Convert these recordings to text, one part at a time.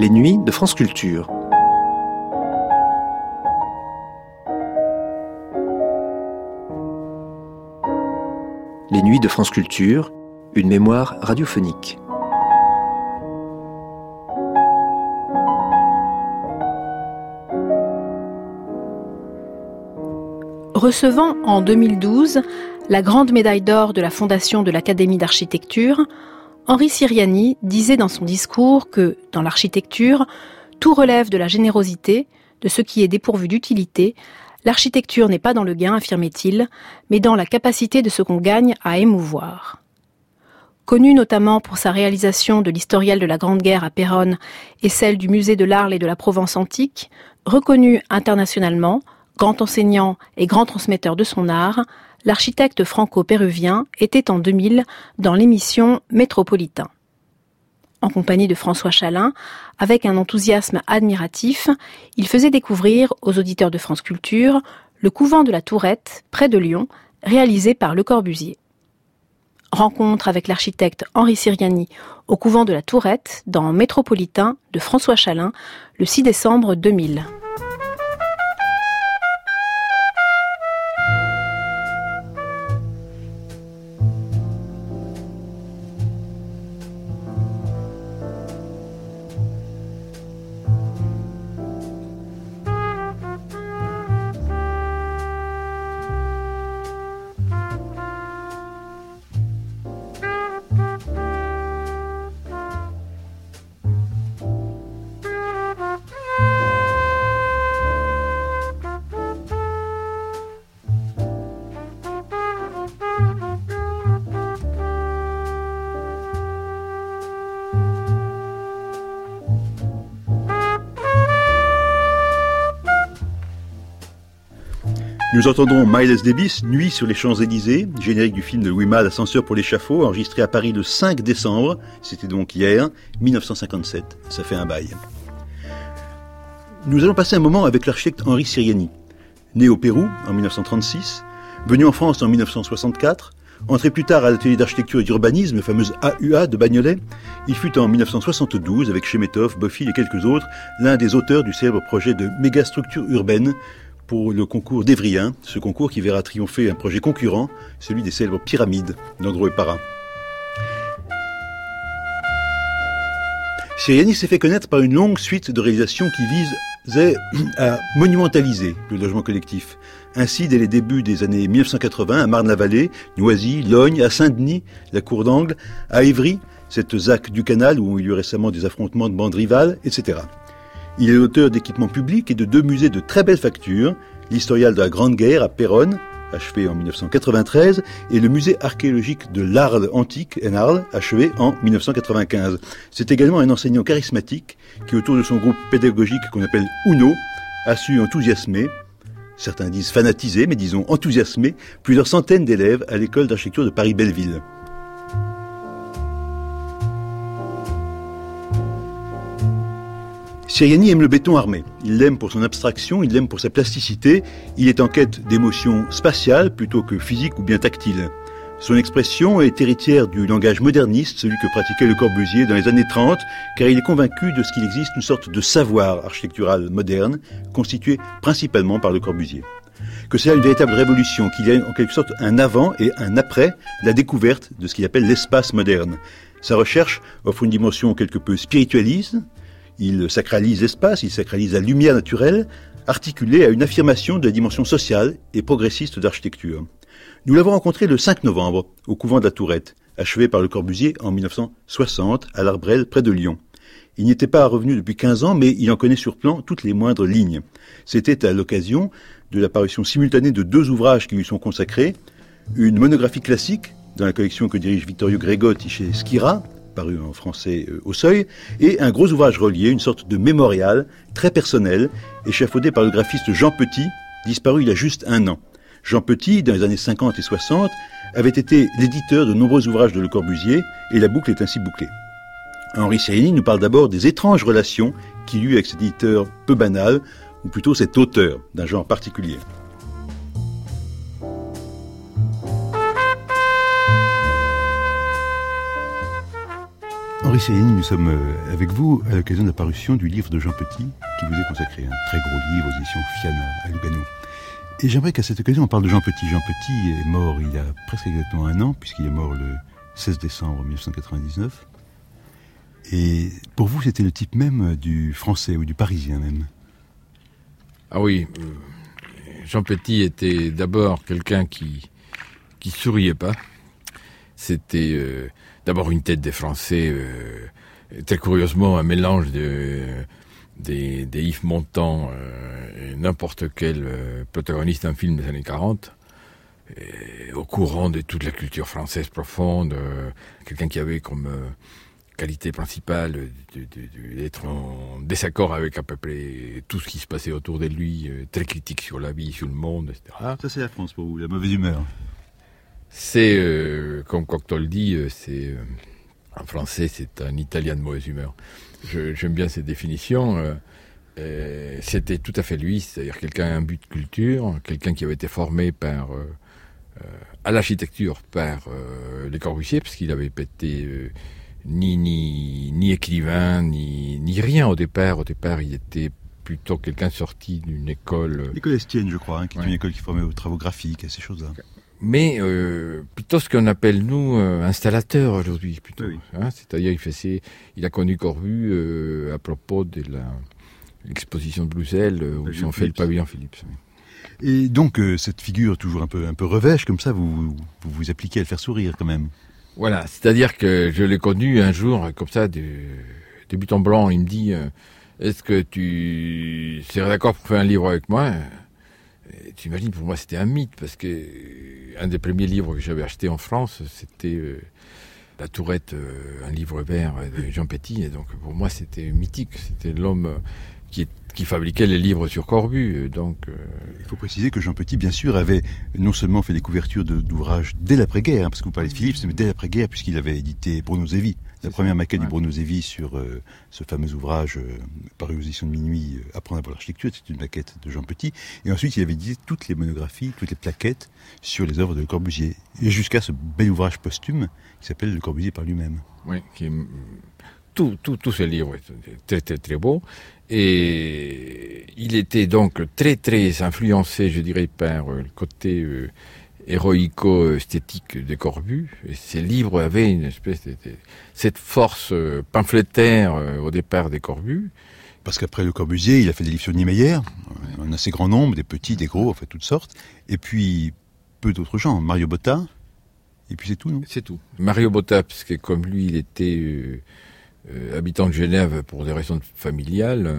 Les nuits de France Culture. Les nuits de France Culture, une mémoire radiophonique. Recevant en 2012 la grande médaille d'or de la Fondation de l'Académie d'architecture, Henri Siriani disait dans son discours que, dans l'architecture, tout relève de la générosité, de ce qui est dépourvu d'utilité. L'architecture n'est pas dans le gain, affirmait-il, mais dans la capacité de ce qu'on gagne à émouvoir. Connu notamment pour sa réalisation de l'historiel de la Grande Guerre à Péronne et celle du musée de l'Arles et de la Provence antique, reconnu internationalement, grand enseignant et grand transmetteur de son art, l'architecte franco-péruvien était en 2000 dans l'émission Métropolitain. En compagnie de François Chalin, avec un enthousiasme admiratif, il faisait découvrir aux auditeurs de France Culture le couvent de la Tourette, près de Lyon, réalisé par Le Corbusier. Rencontre avec l'architecte Henri Siriani au couvent de la Tourette, dans Métropolitain de François Chalin, le 6 décembre 2000. Nous entendrons Miles Davis, Nuit sur les Champs-Élysées, générique du film de Louis Malle, Ascenseur pour l'échafaud, enregistré à Paris le 5 décembre, c'était donc hier, 1957, ça fait un bail. Nous allons passer un moment avec l'architecte Henri Siriani. Né au Pérou en 1936, venu en France en 1964, entré plus tard à l'atelier d'architecture et d'urbanisme, le fameux AUA de Bagnolet, il fut en 1972, avec Chemetov, Bofill et quelques autres, l'un des auteurs du célèbre projet de mégastructure urbaine pour le concours d'Évrien, ce concours qui verra triompher un projet concurrent, celui des célèbres pyramides d'Andro et Parra. Siriani s'est fait connaître par une longue suite de réalisations qui visaient à monumentaliser le logement collectif. Ainsi, dès les débuts des années 1980, à Marne-la-Vallée, Noisy, Logne, à Saint-Denis, la Cour d'Angle, à Évry, cette ZAC du Canal où il y a eu récemment des affrontements de bandes rivales, etc. Il est l'auteur d'équipements publics et de 2 musées de très belle facture, l'historial de la Grande Guerre à Péronne, achevé en 1993, et le musée archéologique de l'Arles antique, en Arles, achevé en 1995. C'est également un enseignant charismatique qui, autour de son groupe pédagogique qu'on appelle UNO, a su enthousiasmer, certains disent fanatiser, mais disons enthousiasmer, plusieurs centaines d'élèves à l'école d'architecture de Paris-Belleville. Siriani aime le béton armé. Il l'aime pour son abstraction, il l'aime pour sa plasticité. Il est en quête d'émotions spatiales plutôt que physiques ou bien tactiles. Son expression est héritière du langage moderniste, celui que pratiquait Le Corbusier dans les années 30, car il est convaincu de ce qu'il existe une sorte de savoir architectural moderne, constitué principalement par Le Corbusier. Que c'est là une véritable révolution, qu'il y a en quelque sorte un avant et un après la découverte de ce qu'il appelle l'espace moderne. Sa recherche offre une dimension quelque peu spiritualiste. Il sacralise l'espace, il sacralise la lumière naturelle, articulée à une affirmation de la dimension sociale et progressiste d'architecture. Nous l'avons rencontré le 5 novembre, au couvent de la Tourette, achevé par Le Corbusier en 1960, à l'Arbrel, près de Lyon. Il n'y était pas revenu depuis 15 ans, mais il en connaît sur plan toutes les moindres lignes. C'était à l'occasion de la parution simultanée de 2 ouvrages qui lui sont consacrés, une monographie classique, dans la collection que dirige Vittorio Gregotti chez Schira, paru en français au Seuil, et un gros ouvrage relié, une sorte de mémorial très personnel, échafaudé par le graphiste Jean Petit, disparu il y a juste 1 an. Jean Petit, dans les années 50 et 60, avait été l'éditeur de nombreux ouvrages de Le Corbusier, et la boucle est ainsi bouclée. Henri Siriani nous parle d'abord des étranges relations qu'il eut avec cet éditeur peu banal, ou plutôt cet auteur d'un genre particulier. Henri Siriani, nous sommes avec vous à l'occasion de la parution du livre de Jean Petit, qui vous est consacré, un très gros livre aux éditions Fiana à Lugano. Et j'aimerais qu'à cette occasion on parle de Jean Petit. Jean Petit est mort il y a presque exactement 1 an, puisqu'il est mort le 16 décembre 1999. Et pour vous, c'était le type même du français ou du parisien même? Ah oui, Jean Petit était d'abord quelqu'un qui souriait pas. C'était d'abord une tête des Français, très curieusement un mélange des Yves Montand et n'importe quel protagoniste d'un film des années 40, au courant de toute la culture française profonde, quelqu'un qui avait comme qualité principale d'être en désaccord avec à peu près tout ce qui se passait autour de lui, très critique sur la vie, sur le monde, etc. Ça c'est la France pour vous, la mauvaise humeur. C'est, comme Cocteau le dit, en français, c'est un Italien de mauvaise humeur. J'aime bien cette définition. C'était tout à fait lui, c'est-à-dire quelqu'un à un but de culture, quelqu'un qui avait été formé à l'architecture par Le Corbusier, parce qu'il avait été ni écrivain, ni rien au départ. Au départ, il était plutôt quelqu'un sorti d'une école... L'école Estienne, je crois, qui est une école qui formait aux travaux graphiques, à ces choses-là. Mais plutôt ce qu'on appelle, nous, installateur aujourd'hui, plutôt. Oui. C'est-à-dire, il a connu Corbu à propos de l'exposition de Bruxelles, où ils ont fait le pavillon Philips. Et donc, cette figure toujours un peu revêche, comme ça, vous appliquez à le faire sourire, quand même. Voilà, c'est-à-dire que je l'ai connu un jour, comme ça, de but en blanc. Il me dit, est-ce que tu serais d'accord pour faire un livre avec moi? Tu imagines, pour moi, c'était un mythe, parce que un des premiers livres que j'avais acheté en France, c'était La Tourette, un livre vert de Jean Petit, et donc pour moi, c'était mythique. C'était l'homme qui fabriquait les livres sur Corbu. Donc, il faut préciser que Jean Petit, bien sûr, avait non seulement fait des couvertures d'ouvrages dès l'après-guerre, parce que vous parlez de Philips, mais dès l'après-guerre, puisqu'il avait édité Bruno Zevi, la première maquette du Bruno Zevi sur ce fameux ouvrage paru aux éditions de Minuit, Apprendre à voir l'architecture. C'est une maquette de Jean Petit. Et ensuite, il avait édité toutes les monographies, toutes les plaquettes sur les œuvres de Le Corbusier. Et jusqu'à ce bel ouvrage posthume qui s'appelle Le Corbusier par lui-même. Oui, tous ces livres étaient très, très, très beaux. Et il était donc très, très influencé, je dirais, par le côté héroïco-esthétique de Corbu. Et ces livres avaient une espèce cette force pamphlétaire au départ des Corbu. Parce qu'après Le Corbusier, il a fait des livres sur Niemeyer, un assez grand nombre, des petits, des gros, en fait, toutes sortes. Et puis, peu d'autres gens, Mario Botta, et puis c'est tout, non? C'est tout. Mario Botta, parce que comme lui, il était... habitant de Genève pour des raisons familiales,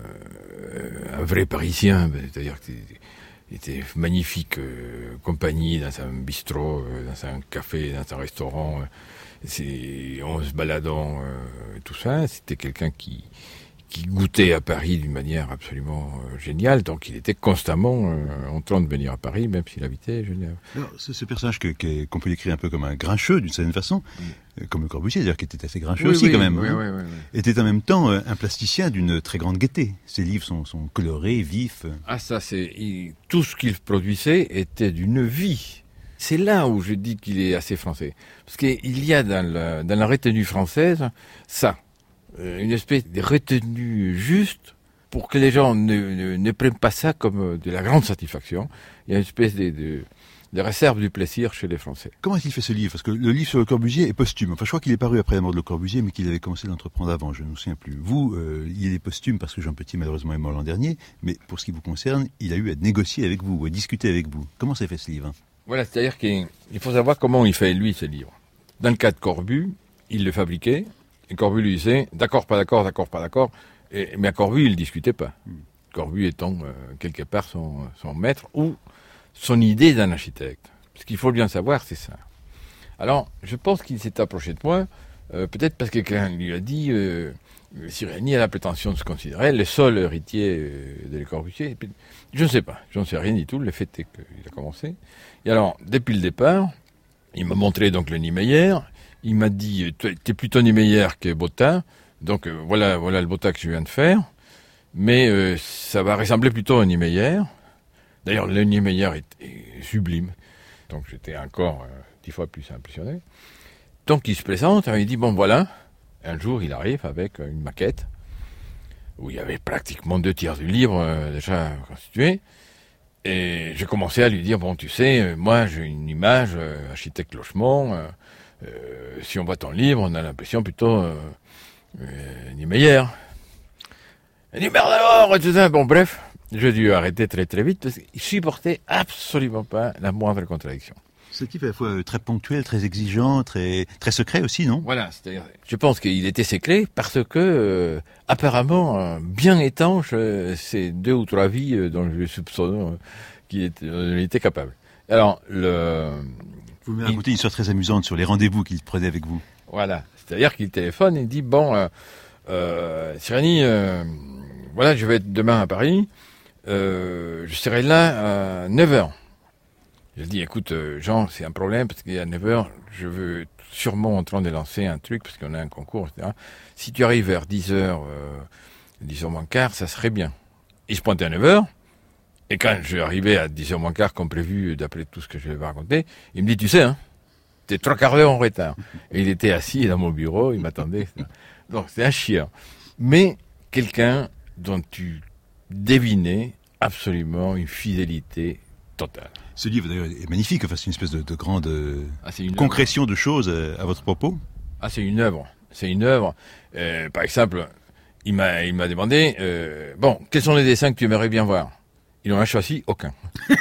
un vrai Parisien, c'est-à-dire qu'il était magnifique compagnie dans un bistrot, dans un café, dans un restaurant, en se baladant, tout ça. C'était quelqu'un qui goûtait à Paris d'une manière absolument géniale, donc il était constamment en train de venir à Paris, même s'il habitait Genève. Alors, c'est ce personnage qu'on peut décrire un peu comme un grincheux, d'une certaine façon, comme Le Corbusier, c'est-à-dire qu'il était assez grincheux aussi, quand même. Oui. Était en même temps un plasticien d'une très grande gaieté. Ses livres sont colorés, vifs. Ah, ça, tout ce qu'il produisait était d'une vie. C'est là où je dis qu'il est assez français. Parce qu'il y a dans la retenue française, ça. Une espèce de retenue juste pour que les gens ne prennent pas ça comme de la grande satisfaction. Il y a une espèce de réserve du plaisir chez les Français. Comment a-t-il fait ce livre? Parce que le livre sur Le Corbusier est posthume. Enfin, je crois qu'il est paru après la mort de Le Corbusier, mais qu'il avait commencé à l'entreprendre avant, je ne me souviens plus. Vous, il est posthume parce que Jean Petit, malheureusement, est mort l'an dernier, mais pour ce qui vous concerne, il a eu à négocier avec vous, à discuter avec vous. Comment s'est fait ce livre? Voilà, c'est-à-dire qu'il faut savoir comment il fait, lui, ce livre. Dans le cas de Corbu, il le fabriquait, et Corbu lui disait « d'accord, pas d'accord, d'accord, pas d'accord ». Mais à Corbu, il ne discutait pas. Corbu étant quelque part son maître ou son idée d'un architecte. Ce qu'il faut bien savoir, c'est ça. Alors, je pense qu'il s'est approché de moi, peut-être parce que quelqu'un lui a dit Siriani a la prétention de se considérer le seul héritier de Le Corbusier. Je ne sais pas, je n'en sais rien du tout. Le fait est qu'il a commencé. Et alors, depuis le départ, il m'a montré donc le Niemeyer. Il m'a dit, t'es plutôt Niemeyer que Botta, donc voilà le Botta que je viens de faire, mais ça va ressembler plutôt à Niemeyer. D'ailleurs, le Niemeyer est sublime, donc j'étais encore 10 fois plus impressionné. Donc il se présente, il dit, bon voilà, Un jour, il arrive avec une maquette où il y avait pratiquement 2/3 du livre déjà constitué. Et j'ai commencé à lui dire, bon, tu sais, moi j'ai une image, architecte Lochemont, si on voit ton livre, on a l'impression plutôt Niemeyer. Il dit, merde d'abord, et tout ça. Bon, bref, j'ai dû arrêter très très vite parce qu'il supportait absolument pas la moindre contradiction. Ce type à la fois très ponctuel, très exigeant, très secret aussi, non? Voilà, c'est-à-dire, je pense qu'il était secret parce que, apparemment, bien étanche, ces 2 ou 3 vies dont je soupçonne qu'il était capable. Alors, Vous m'avez raconté une histoire très amusante sur les rendez-vous qu'il prenait avec vous. Voilà, c'est-à-dire qu'il téléphone et il dit, bon, Siriani, voilà, je vais être demain à Paris, je serai là à 9h. Je dis, écoute, Jean, c'est un problème, parce qu'à 9h, je veux sûrement en train de lancer un truc, parce qu'on a un concours, etc. Si tu arrives vers 10h, 10h moins quart, ça serait bien. Il se pointait à 9h, et quand je suis arrivé à 10h moins quart, comme prévu, d'après tout ce que je vais raconter, il me dit, tu sais, hein, t'es 3/4 d'heure en retard. Et il était assis dans mon bureau, il m'attendait. Donc, c'est un chien. Mais quelqu'un dont tu devinais absolument une fidélité totale. Ce livre d'ailleurs est magnifique, enfin, c'est une espèce de grande concrétion de choses à votre propos. Ah, c'est une œuvre. C'est une œuvre. Par exemple, il m'a demandé, bon, quels sont les dessins que tu aimerais bien voir? Il n'en a choisi aucun.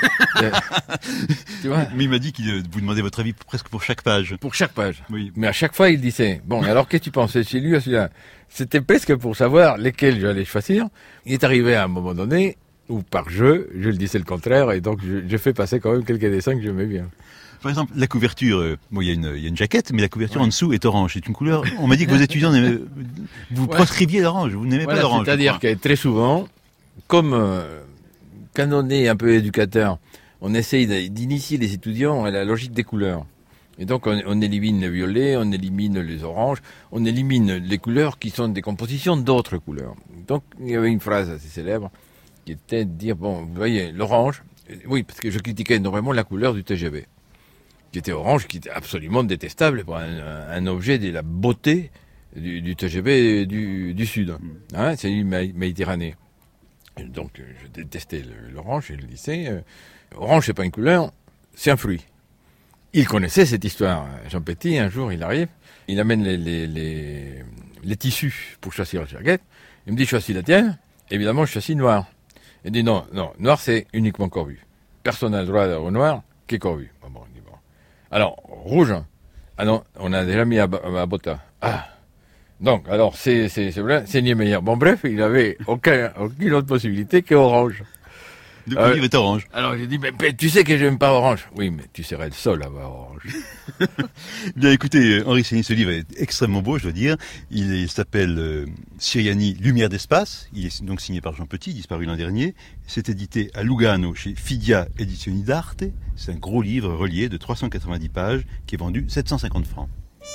Tu vois? Mais il m'a dit qu'il vous demandait votre avis presque pour chaque page. Pour chaque page. Oui. Mais à chaque fois, il disait, bon, alors qu'est-ce que tu pensais? C'est lui ou celui-là? C'était presque pour savoir lesquels j'allais choisir. Il est arrivé à un moment donné où par jeu, je le disais le contraire, et donc je fais passer quand même quelques dessins que j'aimais bien. Par exemple, la couverture, bon, il y a une jaquette, mais la couverture en dessous est orange. C'est une couleur. On m'a dit que vos étudiants, vous proscriviez l'orange, vous n'aimez pas l'orange. C'est-à-dire que très souvent, comme quand on est un peu éducateur, on essaye d'initier les étudiants à la logique des couleurs. Et donc on élimine le violet, on élimine les oranges, on élimine les couleurs qui sont des compositions d'autres couleurs. Donc il y avait une phrase assez célèbre qui était de dire, bon, vous voyez, l'orange, oui, parce que je critiquais énormément la couleur du TGV, qui était orange, qui était absolument détestable pour un objet de la beauté du TGV du Sud. Hein, c'est une Méditerranée. Donc je détestais l'orange, je le disais, orange c'est pas une couleur, c'est un fruit. Il connaissait cette histoire. Jean Petit, un jour, il arrive, il amène les tissus pour choisir la jaquette, il me dit, choisis la tienne, évidemment je choisis noir. Il dit, non, noir c'est uniquement Corbu. Personne n'a le droit au noir qu'est Corbu. Bon, il dit, bon. Alors, rouge, ah non, on a déjà mis à Botta. Ah, donc, alors c'est Niemeyer. Bon, bref, il avait aucune autre possibilité que orange. Le livre est orange. Alors j'ai dit, mais tu sais que j'aime pas orange. Oui, mais tu serais le seul à avoir orange. Bien, écoutez, Henri Siriani, ce livre est extrêmement beau, je dois dire. Il s'appelle Siriani, Lumière d'espace. Il est donc signé par Jean Petit, disparu l'an dernier. C'est édité à Lugano chez Fidia Edizioni d'Arte. C'est un gros livre relié de 390 pages qui est vendu 750 francs.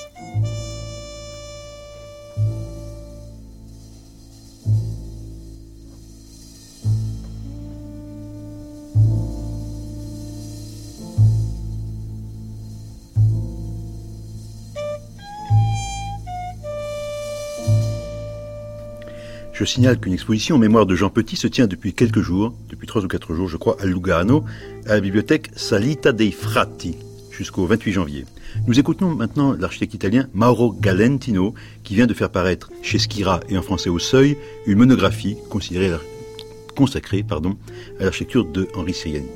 Je signale qu'une exposition en mémoire de Jean Petit se tient depuis quelques jours, depuis 3 ou 4 jours je crois, à Lugano, à la bibliothèque Salita dei Frati, jusqu'au 28 janvier. Nous écoutons maintenant l'architecte italien Mauro Galentino, qui vient de faire paraître chez Schira et en français au Seuil, une monographie consacrée à l'architecture de Henri Siriani.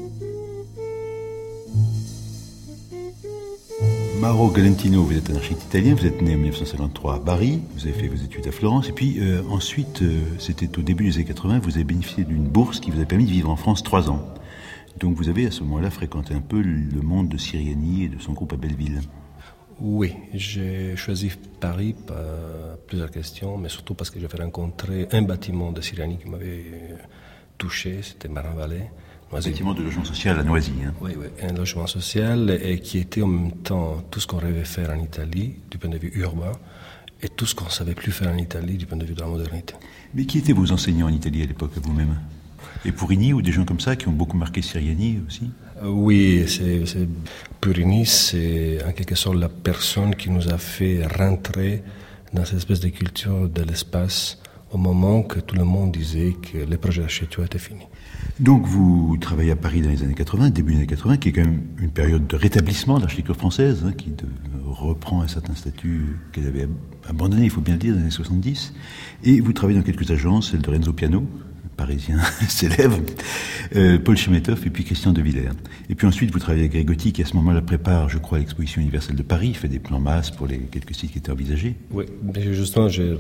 Mauro Galentino, vous êtes un architecte italien, vous êtes né en 1953 à Bari, vous avez fait vos études à Florence, et puis ensuite, c'était au début des années 80, vous avez bénéficié d'une bourse qui vous a permis de vivre en France 3 ans. Donc vous avez à ce moment-là fréquenté un peu le monde de Siriani et de son groupe à Belleville. Oui, j'ai choisi Paris par plusieurs questions, mais surtout parce que j'avais rencontré un bâtiment de Siriani qui m'avait touché, c'était Marin-Vallée. Un bâtiment de logement social à Noisy. Hein. Oui, un logement social et qui était en même temps tout ce qu'on rêvait faire en Italie du point de vue urbain et tout ce qu'on ne savait plus faire en Italie du point de vue de la modernité. Mais qui étaient vos enseignants en Italie à l'époque, vous-même? Et Purini ou des gens comme ça qui ont beaucoup marqué Siriani aussi? Oui, Purini, c'est en quelque sorte la personne qui nous a fait rentrer dans cette espèce de culture de l'espace au moment que tout le monde disait que les projets d'architecture étaient finis. Donc vous travaillez à Paris dans les années 80, début des années 80, qui est quand même une période de rétablissement de l'architecture française, qui reprend un certain statut qu'elle avait abandonné, il faut bien le dire, dans les années 70. Et vous travaillez dans quelques agences, celle de Renzo Piano, parisien célèbre, Paul Chemetov et puis Christian de Villers. Et puis ensuite, vous travaillez avec Grégotti, qui à ce moment-là prépare, je crois, l'exposition universelle de Paris, fait des plans masse pour les quelques sites qui étaient envisagés. Oui, justement, je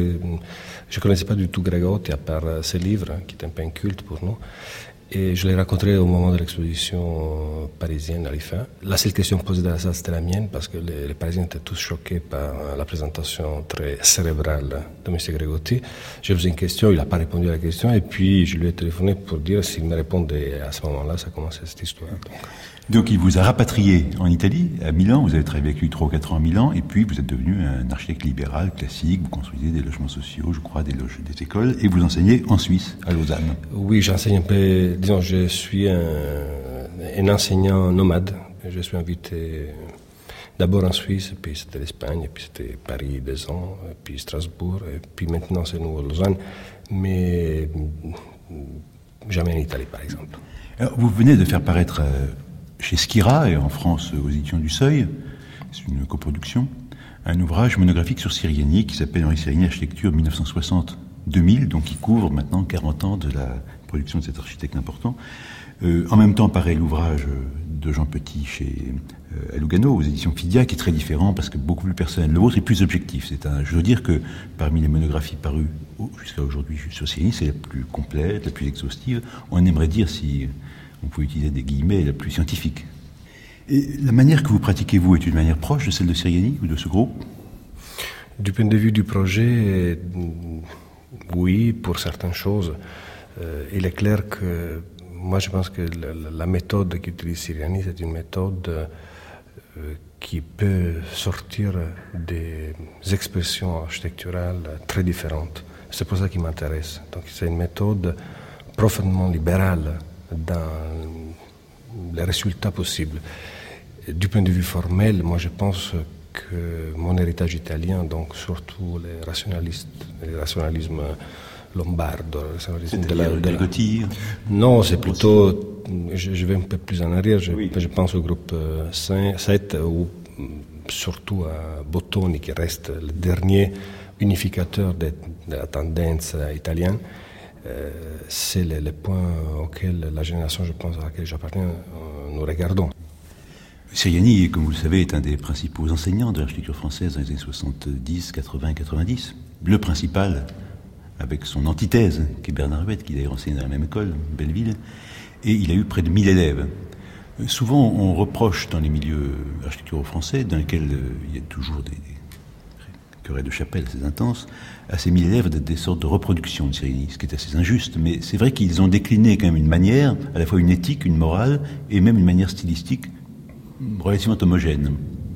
ne connaissais pas du tout Grégotti, à part ses livres, qui étaient un peu un culte pour nous. Et je l'ai rencontré au moment de l'exposition parisienne à l'IFA. La seule question posée dans la salle, c'était la mienne, parce que les Parisiens étaient tous choqués par la présentation très cérébrale de M. Grégotti. J'ai posé une question, il n'a pas répondu à la question, et puis je lui ai téléphoné pour dire s'il me répondait. À ce moment-là, ça commençait cette histoire. Donc il vous a rapatrié en Italie, à Milan, vous avez travaillé avec lui 3 ou 4 ans à Milan, et puis vous êtes devenu un architecte libéral, classique, vous construisez des logements sociaux, je crois, des écoles, et vous enseignez en Suisse, à Lausanne. Oui, j'enseigne un peu, disons, je suis un enseignant nomade. Je suis invité d'abord en Suisse, puis c'était l'Espagne, puis c'était Paris 2 ans, puis Strasbourg, et puis maintenant c'est nouveau Lausanne, mais jamais en Italie par exemple. Alors, vous venez de faire paraître chez Skira et en France aux éditions du Seuil, c'est une coproduction, un ouvrage monographique sur Siriani qui s'appelle Henri Siriani Architecture 1960-2000, donc qui couvre maintenant 40 ans de la production de cet architecte important. En même temps paraît l'ouvrage de Jean Petit chez Lugano aux éditions Fidia, qui est très différent parce que beaucoup plus personnel. Le vôtre est plus objectif. Je dois dire que parmi les monographies parues jusqu'à aujourd'hui sur Siriani, c'est la plus complète, la plus exhaustive. On aimerait dire, si on peut utiliser des guillemets, la plus scientifique. Et la manière que vous pratiquez, vous, est une manière proche de celle de Siriani ou de ce groupe? Du point de vue du projet, oui, pour certaines choses. Il est clair que moi, je pense que la méthode qu'utilise Siriani, c'est une méthode qui peut sortir des expressions architecturales très différentes. C'est pour ça qu'il m'intéresse. Donc, c'est une méthode profondément libérale dans les résultats possibles. Du point de vue formel, moi je pense que mon héritage italien, donc surtout le rationalisme lombardo, le rationalisme de la Grégotti. Non, c'est plutôt, je vais un peu plus en arrière, je pense au groupe 7 ou surtout à Bottoni qui reste le dernier unificateur de la tendance italienne. C'est les points auxquels la génération, je pense, à laquelle j'appartiens, nous regardons. Siriani, comme vous le savez, est un des principaux enseignants de l'architecture française dans les années 70, 80, 90. Le principal, avec son antithèse, qui est Bernard Huet, qui d'ailleurs enseigne dans la même école, Belleville, et il a eu près de 1000 élèves. Souvent, on reproche dans les milieux architecturaux français, dans lesquels il y a toujours des querelles de chapelle assez intenses, à ces 1000 élèves d'être des sortes de reproductions de Siriani, ce qui est assez injuste, mais c'est vrai qu'ils ont décliné quand même une manière, à la fois une éthique, une morale, et même une manière stylistique relativement homogène.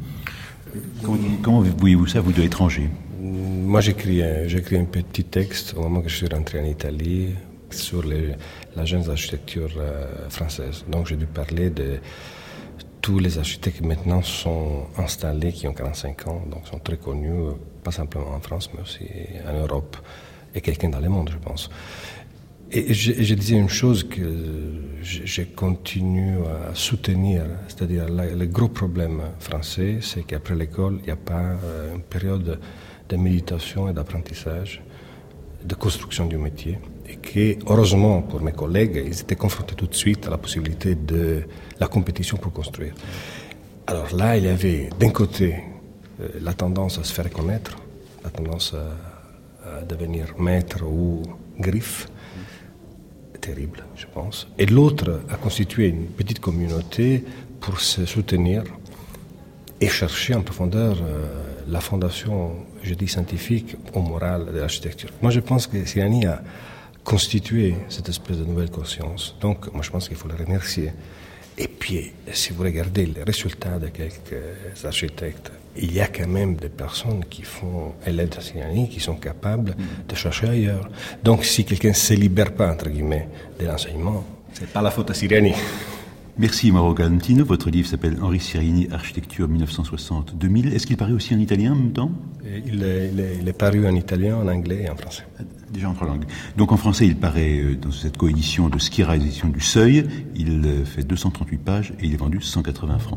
Comment voyez-vous ça, vous, de l'étranger? Moi, j'écris un petit texte au moment que je suis rentré en Italie sur l'agence d'architecture française. Donc, j'ai dû parler de tous les architectes qui maintenant sont installés, qui ont 45 ans, donc sont très connus, pas simplement en France, mais aussi en Europe, et quelqu'un dans le monde, je pense. Et je disais une chose que je continue à soutenir, c'est-à-dire le gros problème français, c'est qu'après l'école, il n'y a pas une période de méditation et d'apprentissage, de construction du métier, et que, heureusement pour mes collègues, ils étaient confrontés tout de suite à la possibilité de la compétition pour construire. Alors là, il y avait d'un côté la tendance à se faire connaître, la tendance à devenir maître ou griffe, terrible, je pense, et l'autre à constituer une petite communauté pour se soutenir et chercher en profondeur la fondation, je dis scientifique ou morale de l'architecture. Moi, je pense que Siriani a constitué cette espèce de nouvelle conscience. Donc, moi, je pense qu'il faut le remercier. Et puis, si vous regardez les résultats de quelques architectes, il y a quand même des personnes qui font élèves de Siriani qui sont capables de chercher ailleurs. Donc, si quelqu'un ne se libère pas, entre guillemets, de l'enseignement, c'est pas la faute à Siriani. Merci Mauro Galantino. Votre livre s'appelle Henri Siriani, Architecture 1960-2000. Est-ce qu'il paraît aussi en italien en même temps ? Il est paru en italien, en anglais et en français. Déjà en trois langues. Donc en français, il paraît dans cette coédition de Skira, édition du Seuil. Il fait 238 pages et il est vendu 180 francs.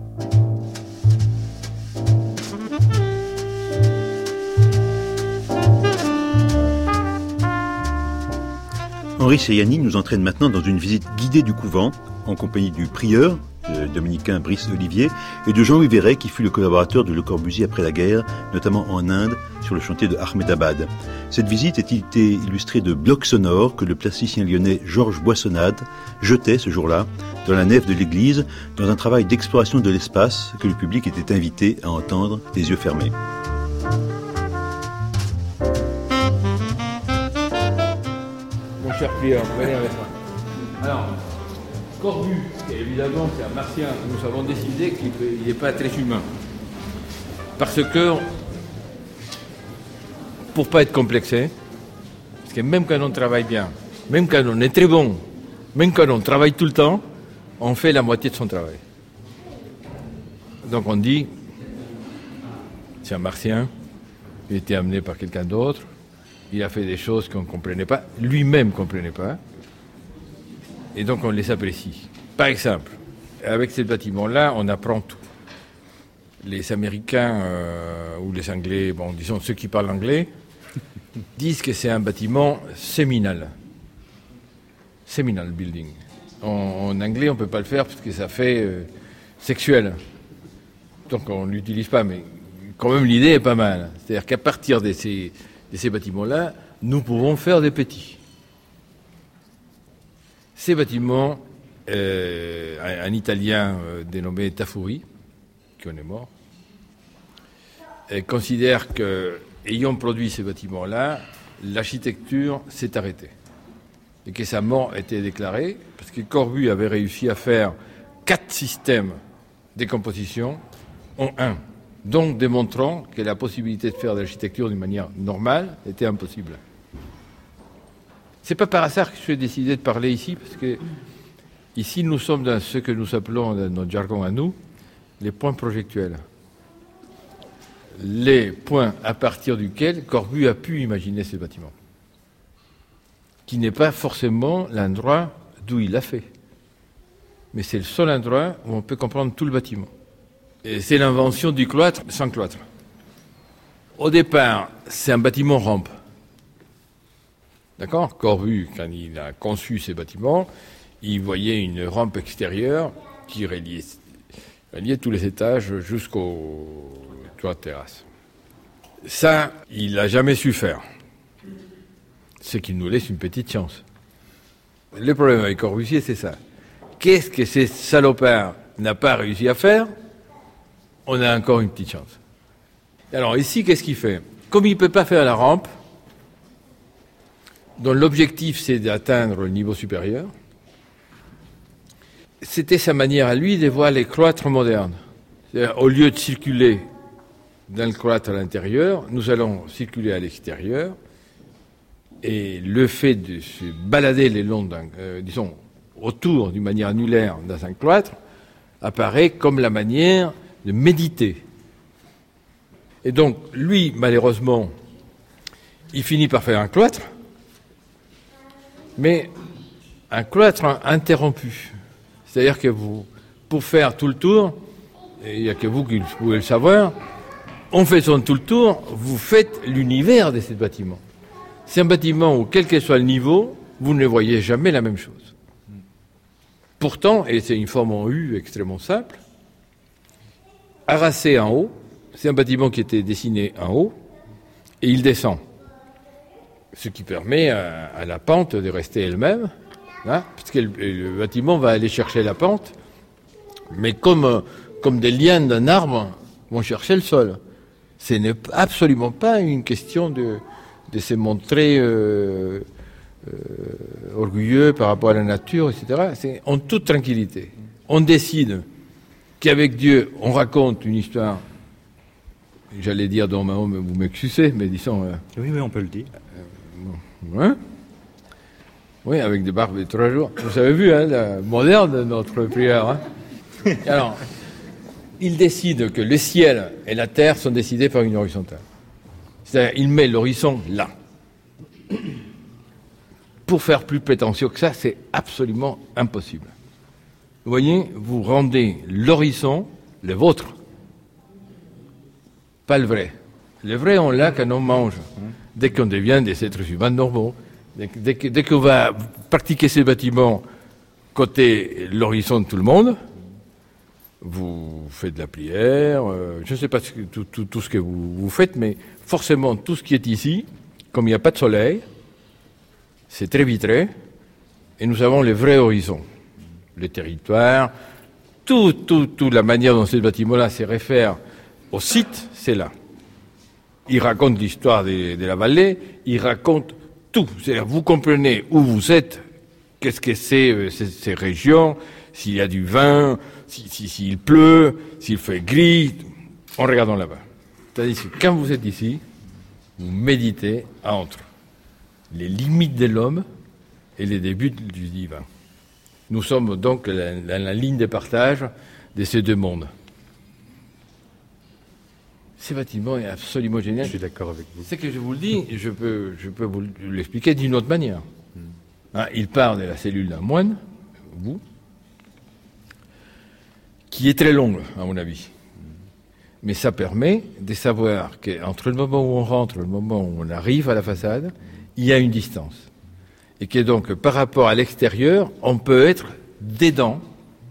Henri Siriani nous entraîne maintenant dans une visite guidée du couvent, en compagnie du prieur, le dominicain Brice Olivier, et de Jean-Louis Verret, qui fut le collaborateur de Le Corbusier après la guerre, notamment en Inde, sur le chantier de Ahmedabad. Cette visite est illustrée de blocs sonores que le plasticien lyonnais Georges Boissonnade jetait ce jour-là dans la nef de l'église, dans un travail d'exploration de l'espace que le public était invité à entendre les yeux fermés. Cher prieur, venez avec moi. Alors, Corbu, évidemment, c'est un martien. Nous avons décidé qu'il n'est pas très humain. Parce que, pour ne pas être complexé, parce que même quand on travaille bien, même quand on est très bon, même quand on travaille tout le temps, on fait la moitié de son travail. Donc on dit, c'est un martien, il a été amené par quelqu'un d'autre, il a fait des choses qu'on ne comprenait pas, lui-même ne comprenait pas, et donc on les apprécie. Par exemple, avec ces bâtiments-là, on apprend tout. Les Américains ou les Anglais, bon, disons ceux qui parlent anglais, disent que c'est un bâtiment séminal. Seminal building. En anglais, on ne peut pas le faire parce que ça fait sexuel. Donc on ne l'utilise pas, mais quand même l'idée est pas mal. C'est-à-dire qu'à partir de ces bâtiments-là, nous pouvons faire des petits. Ces bâtiments, un Italien dénommé Tafuri, qui en est mort, considère qu'ayant produit ces bâtiments-là, l'architecture s'est arrêtée. Et que sa mort était déclarée, parce que Corbu avait réussi à faire 4 systèmes de composition en un. Donc démontrant que la possibilité de faire de l'architecture d'une manière normale était impossible. C'est pas par hasard que j'ai décidé de parler ici, parce que ici nous sommes dans ce que nous appelons, dans notre jargon à nous, les points projectuels. Les points à partir duquel Corbu a pu imaginer ces bâtiments. Qui n'est pas forcément l'endroit d'où il l'a fait. Mais c'est le seul endroit où on peut comprendre tout le bâtiment. Et c'est l'invention du cloître sans cloître. Au départ, c'est un bâtiment rampe. D'accord ? Corbu, quand il a conçu ces bâtiments, il voyait une rampe extérieure qui reliait tous les étages jusqu'au toit de terrasse. Ça, il n'a jamais su faire. C'est qu'il nous laisse une petite chance. Le problème avec Corbusier, c'est ça. Qu'est-ce que ces salopards n'a pas réussi à faire ? On a encore une petite chance. Alors ici, qu'est-ce qu'il fait ? Comme il ne peut pas faire la rampe, dont l'objectif c'est d'atteindre le niveau supérieur, c'était sa manière à lui de voir les cloîtres modernes. C'est-à-dire, au lieu de circuler dans le cloître à l'intérieur, nous allons circuler à l'extérieur, et le fait de se balader les longs disons, autour d'une manière annulaire dans un cloître apparaît comme la manière de méditer. Et donc, lui, malheureusement, il finit par faire un cloître, mais un cloître interrompu. C'est-à-dire que vous, pour faire tout le tour, et il n'y a que vous qui pouvez le savoir, en faisant tout le tour, vous faites l'univers de ces bâtiments. C'est un bâtiment où, quel que soit le niveau, vous ne voyez jamais la même chose. Pourtant, et c'est une forme en U extrêmement simple, Arrasé en haut, c'est un bâtiment qui était dessiné en haut, et il descend. Ce qui permet à la pente de rester elle-même, hein, parce que le bâtiment va aller chercher la pente, mais comme des lianes d'un arbre vont chercher le sol. Ce n'est absolument pas une question de se montrer orgueilleux par rapport à la nature, etc. C'est en toute tranquillité. On décide qu'avec Dieu, on raconte une histoire, j'allais dire dans ma vous m'excusez, mais disons... Oui, on peut le dire. Ouais. Oui, avec des barbes de 3 jours. Vous avez vu, la moderne de notre prière. Hein. Alors, il décide que le ciel et la terre sont décidés par une horizontale. C'est-à-dire, il met l'horizon là. Pour faire plus prétentieux que ça, c'est absolument impossible. Vous voyez, vous rendez l'horizon le vôtre, pas le vrai. Le vrai, on l'a quand on mange. Dès qu'on devient des êtres humains normaux, dès qu'on va pratiquer ces bâtiments côté l'horizon de tout le monde, vous faites de la prière, je ne sais pas tout ce que vous faites, mais forcément tout ce qui est ici, comme il n'y a pas de soleil, c'est très vitré, et nous avons les vrais horizons. Le territoire, toute la manière dont ce bâtiment-là se réfère au site, c'est là. Il raconte l'histoire de la vallée, il raconte tout. C'est-à-dire, vous comprenez où vous êtes, qu'est-ce que c'est ces régions, s'il y a du vin, s'il pleut, s'il fait gris, en regardant là-bas. C'est-à-dire que quand vous êtes ici, vous méditez entre les limites de l'homme et les débuts du divin. Nous sommes donc la ligne de partage de ces deux mondes. Ce bâtiment est absolument génial. Je suis d'accord avec vous. C'est que je vous le dis, je peux vous l'expliquer d'une autre manière. Il part de la cellule d'un moine, vous, qui est très longue, à mon avis. Mais ça permet de savoir qu'entre le moment où on rentre et le moment où on arrive à la façade, il y a une distance. Et que donc, par rapport à l'extérieur, on peut être dedans,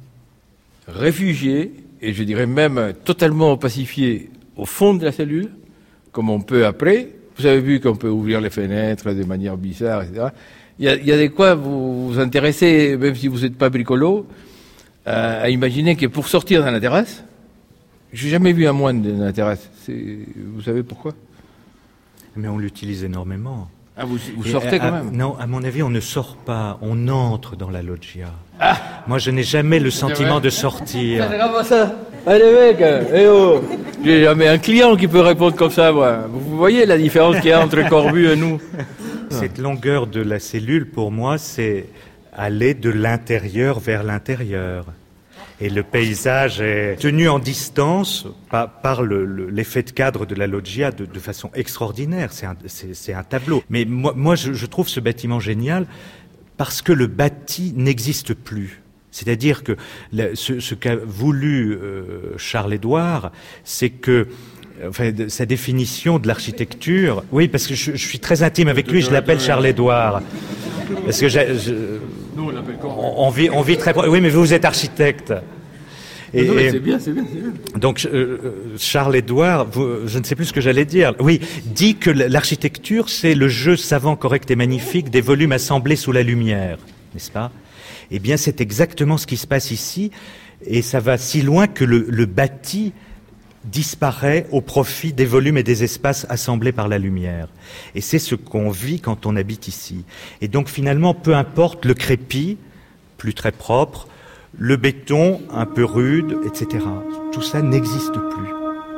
réfugié, et je dirais même totalement opacifié au fond de la cellule, comme on peut après. Vous avez vu qu'on peut ouvrir les fenêtres de manière bizarre, etc. Il y a de quoi vous intéresser, même si vous n'êtes pas bricolo, à imaginer que pour sortir dans la terrasse, j'ai jamais vu un moine dans la terrasse. Vous savez pourquoi? Mais on l'utilise énormément. Ah, vous sortez quand même? Non, à mon avis, on ne sort pas, on entre dans la loggia. Ah, moi, je n'ai jamais le sentiment de sortir. Ça. Allez mec, oh. J'ai jamais un client qui peut répondre comme ça, moi. Vous voyez la différence qu'il y a entre Corbu et nous? Cette longueur de la cellule, pour moi, c'est aller de l'intérieur vers l'intérieur. Et le paysage est tenu en distance par l'effet de cadre de la loggia de façon extraordinaire. C'est un tableau. Mais moi je trouve ce bâtiment génial parce que le bâti n'existe plus. C'est-à-dire que ce qu'a voulu Charles-Édouard, c'est que sa définition de l'architecture... Oui, parce que je suis très intime avec lui, je l'appelle Charles-Édouard. Parce que nous, on l'appelle Corbu. On vit très... Oui, mais vous êtes architecte. C'est bien. Donc, Charles-Édouard, je ne sais plus ce que j'allais dire. Oui, dit que l'architecture, c'est le jeu savant, correct et magnifique des volumes assemblés sous la lumière. N'est-ce pas? Eh bien, c'est exactement ce qui se passe ici. Et ça va si loin que le bâti disparaît au profit des volumes et des espaces assemblés par la lumière. Et c'est ce qu'on vit quand on habite ici. Et donc finalement, peu importe le crépi, plus très propre, le béton un peu rude, etc. Tout ça n'existe plus.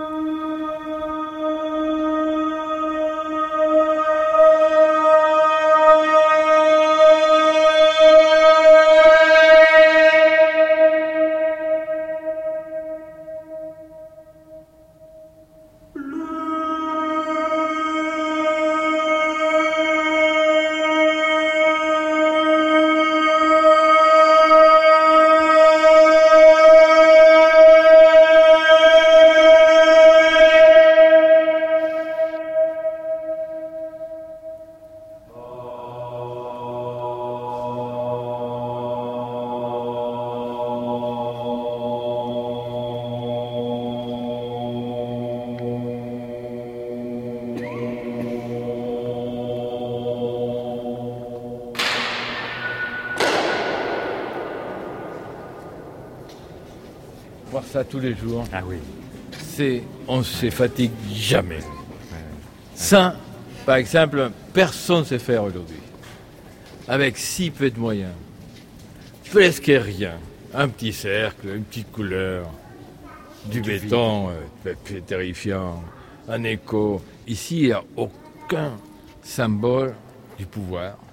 Voir ça tous les jours, Ah oui. on ne se fatigue jamais. Ça, par exemple, personne ne sait faire aujourd'hui. Avec si peu de moyens. Presque rien. Un petit cercle, une petite couleur, du béton, terrifiant, un écho. Ici, il n'y a aucun symbole du pouvoir.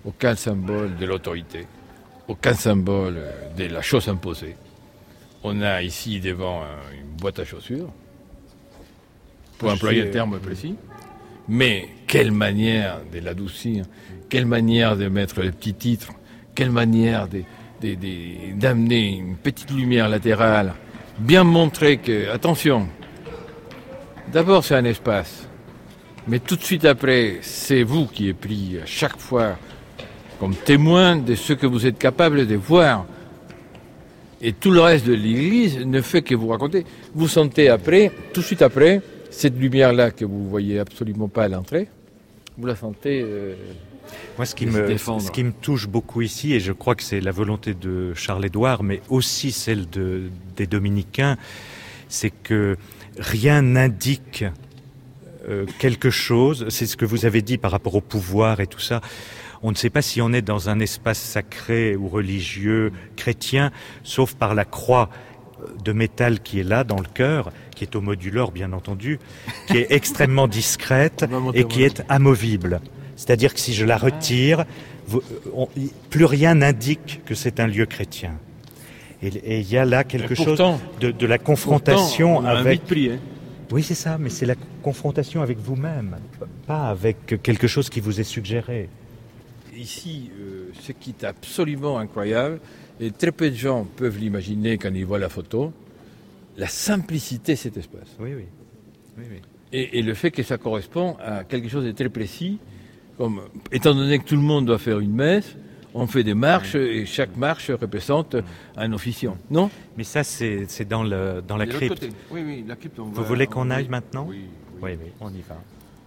aucun symbole de l'autorité, aucun symbole de la chose imposée. On a ici devant une boîte à chaussures, pour employer un terme précis, mais quelle manière de l'adoucir, quelle manière de mettre les petits titres, quelle manière d'amener une petite lumière latérale, bien montrer que, attention, d'abord c'est un espace, mais tout de suite après, c'est vous qui êtes pris à chaque fois comme témoin de ce que vous êtes capable de voir. Et tout le reste de l'église ne fait que vous raconter. Vous sentez après, tout de suite après, cette lumière-là que vous voyez absolument pas à l'entrée, vous la sentez... Moi, ce qui me touche beaucoup ici, et je crois que c'est la volonté de Charles-Édouard, mais aussi celle des dominicains, c'est que rien n'indique quelque chose. C'est ce que vous avez dit par rapport au pouvoir et tout ça. On ne sait pas si on est dans un espace sacré ou religieux chrétien, sauf par la croix de métal qui est là dans le chœur, qui est au modulor bien entendu, qui est extrêmement discrète et qui est amovible. C'est-à-dire que si je la retire, plus rien n'indique que c'est un lieu chrétien. Et il y a là quelque chose de la confrontation pourtant, on avec... Prier. Oui, c'est ça, mais c'est la confrontation avec vous-même, pas avec quelque chose qui vous est suggéré. Ici, ce qui est absolument incroyable, et très peu de gens peuvent l'imaginer quand ils voient la photo, la simplicité de cet espace. Oui. Et le fait que ça correspond à quelque chose de très précis, comme, étant donné que tout le monde doit faire une messe, on fait des marches et chaque marche représente un officiant, non? Mais ça, c'est dans la crypte. Oui, la crypte. Vous voulez qu'on aille maintenant? Oui, on y va.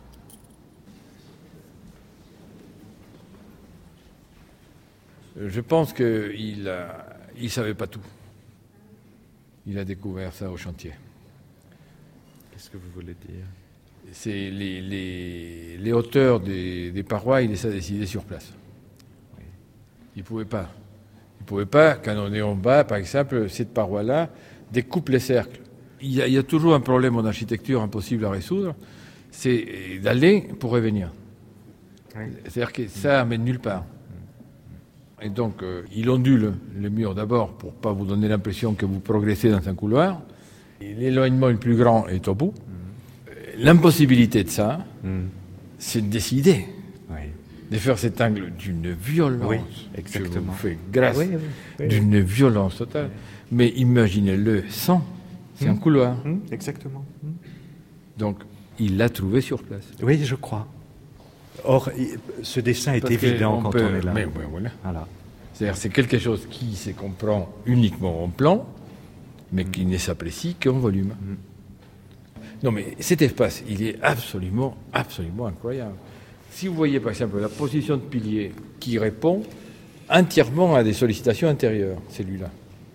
Je pense qu'il ne savait pas tout. Il a découvert ça au chantier. Qu'est-ce que vous voulez dire? C'est les hauteurs des parois, il les a décidées sur place. Oui. Il ne pouvait pas, quand on est en bas, par exemple, cette paroi-là découpe les cercles. Il y a toujours un problème en architecture impossible à résoudre, c'est d'aller pour revenir. Oui. C'est-à-dire que ça amène nulle part. Et donc, il ondule le mur d'abord pour ne pas vous donner l'impression que vous progressez dans un couloir. Et l'éloignement le plus grand est au bout. L'impossibilité de ça, c'est de décider de faire cet angle d'une violence que vous fait grâce, d'une violence totale. Mais imaginez-le sans, c'est un couloir. Exactement. Donc, il l'a trouvé sur place. Oui, je crois. Or, ce dessin est évident quand on est là. Mais voilà. C'est-à-dire, c'est quelque chose qui se comprend uniquement en plan, mais qui ne s'apprécie qu'en volume. Non, mais cet espace, il est absolument incroyable. Si vous voyez, par exemple, la position de pilier qui répond entièrement à des sollicitations intérieures, celui-là,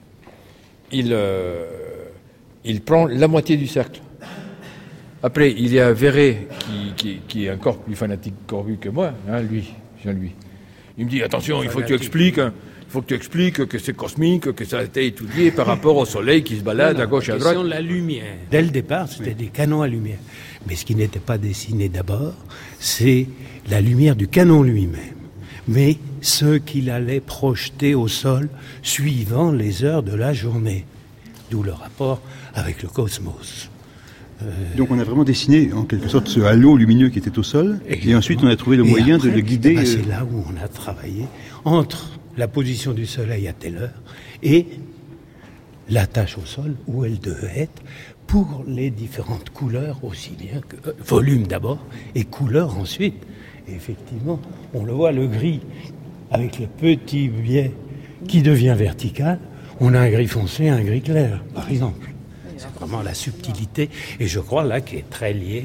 il prend la moitié du cercle. Après, il y a Verret qui est encore plus fanatique Corbu que moi, Jean-Louis. Il me dit, attention, il faut que tu expliques que c'est cosmique, que ça a été étudié par rapport au soleil qui se balade à gauche et à droite. La lumière. Dès le départ, c'était des canons à lumière. Mais ce qui n'était pas dessiné d'abord, c'est la lumière du canon lui-même. Mais ce qu'il allait projeter au sol suivant les heures de la journée. D'où le rapport avec le cosmos. Donc on a vraiment dessiné en quelque sorte ce halo lumineux qui était au sol, et ensuite on a trouvé le moyen de le guider. C'est là où on a travaillé entre la position du soleil à telle heure et la tache au sol où elle devait être pour les différentes couleurs aussi bien que volume d'abord et couleur ensuite. Et effectivement, on le voit, le gris avec le petit biais qui devient vertical, on a un gris foncé, un gris clair, par exemple. C'est vraiment la subtilité, et je crois là qui est très liée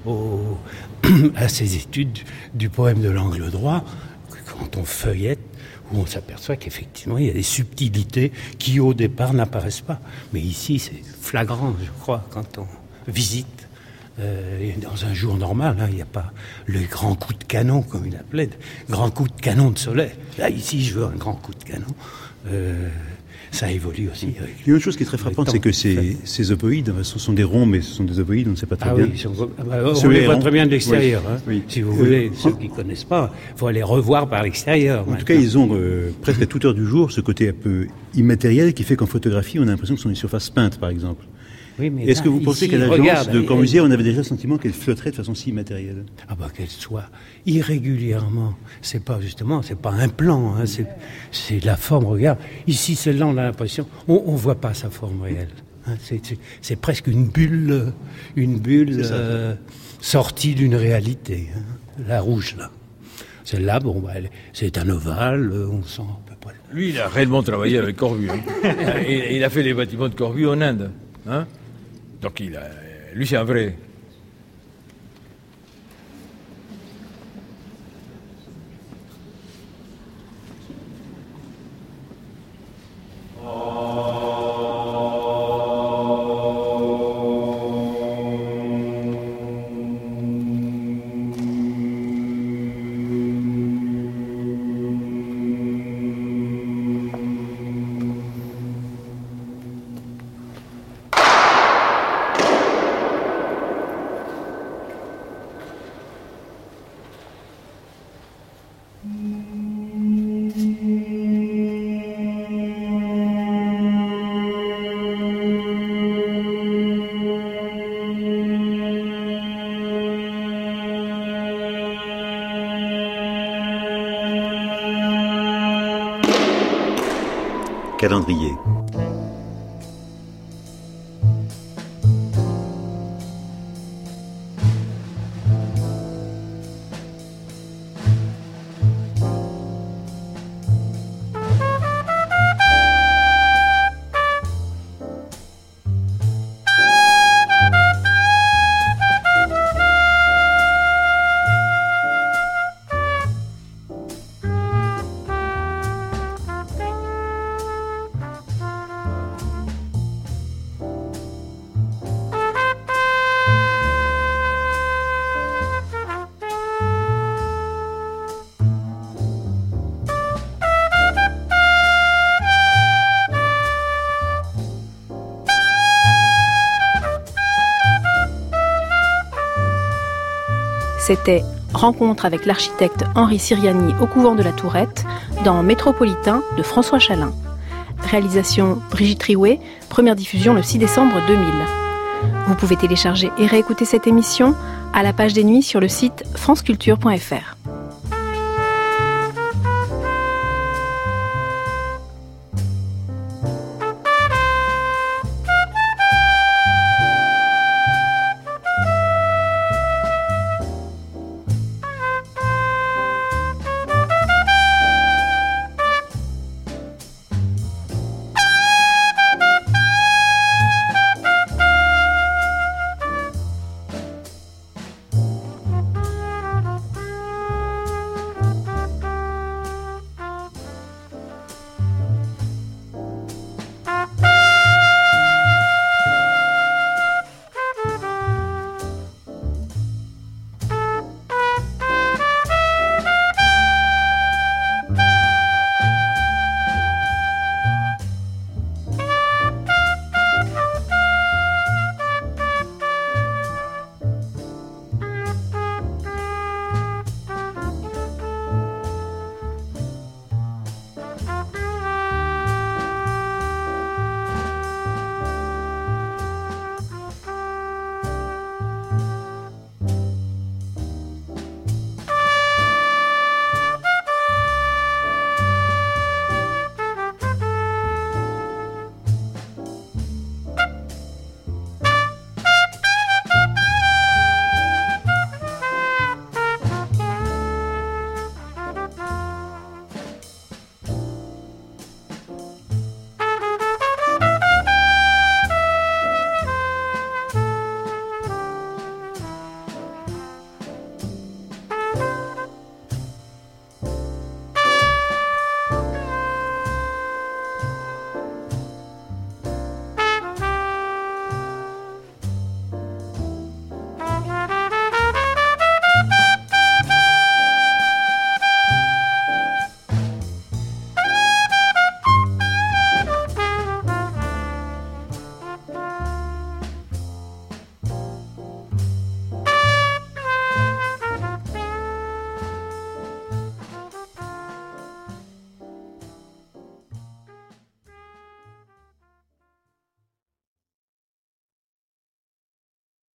à ces études du poème de l'angle droit, quand on feuillette, où on s'aperçoit qu'effectivement il y a des subtilités qui au départ n'apparaissent pas. Mais ici c'est flagrant, je crois, quand on visite. Dans un jour normal, il n'y a pas le grand coup de canon, comme il appelait, grand coup de canon de soleil. Là, ici, je veux un grand coup de canon. ça évolue aussi. Il y a une chose qui est très frappante, c'est que ces ovoïdes, ce sont des ronds, mais ce sont des ovoïdes, on ne sait pas très bien. Oui, on les voit très bien de l'extérieur. Oui. Hein. Oui. Si vous voulez, ceux qui ne connaissent pas, il faut aller revoir par l'extérieur. En tout cas, ils ont presque à toute heure du jour ce côté un peu immatériel qui fait qu'en photographie, on a l'impression que ce sont des surfaces peintes, par exemple. Oui, mais est-ce que vous pensez qu'à l'agence regarde, de Corbusier, on avait déjà le sentiment qu'elle flotterait de façon si immatérielle? Qu'elle soit irrégulièrement, c'est pas un plan, hein, c'est la forme. Regarde, ici, celle-là, on a l'impression, on voit pas sa forme réelle. Hein, c'est presque une bulle sortie d'une réalité. Hein, la rouge là, celle-là, c'est un ovale, on sent à peu près. Lui, il a réellement travaillé avec Corbu. Hein. Il a fait les bâtiments de Corbu en Inde. Hein. Donc lui, c'est un vrai. Calendrier. C'était Rencontre avec l'architecte Henri Siriani au couvent de la Tourette dans Métropolitain de François Chalin. Réalisation Brigitte Riouet, première diffusion le 6 décembre 2000. Vous pouvez télécharger et réécouter cette émission à la page des nuits sur le site franceculture.fr.